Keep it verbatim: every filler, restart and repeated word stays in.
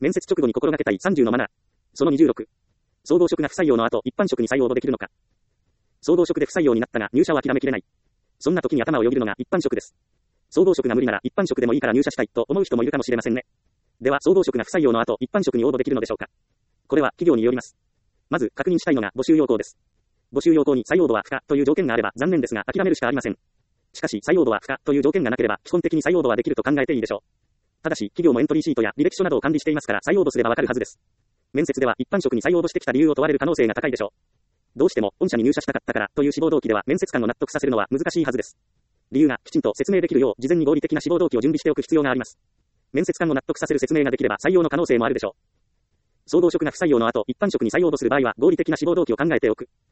面接直後に心がけたいさんじゅうのマナー。そのにじゅうろく。総合職が不採用の後、一般職に再応募できるのか。総合職で不採用になったが入社は諦めきれない。そんな時に頭をよぎるのが一般職です。総合職が無理なら一般職でもいいから入社したいと思う人もいるかもしれませんね。では総合職が不採用の後、一般職に応募できるのでしょうか。これは企業によります。まず確認したいのが募集要項です。募集要項に採用度は不可という条件があれば残念ですが諦めるしかありません。しかし採用度は不可という条件がなければ基本的に採用度はできると考えていいでしょう。ただし企業もエントリーシートや履歴書などを管理していますから採用度すればわかるはずです。面接では一般職に再応募してきた理由を問われる可能性が高いでしょう。どうしても本社に入社したかったからという志望動機では面接官を納得させるのは難しいはずです。理由がきちんと説明できるよう事前に合理的な志望動機を準備しておく必要があります。面接官を納得させる説明ができれば採用の可能性もあるでしょう。総合職が不採用の後、一般職に再応募する場合は合理的な志望動機を考えておく。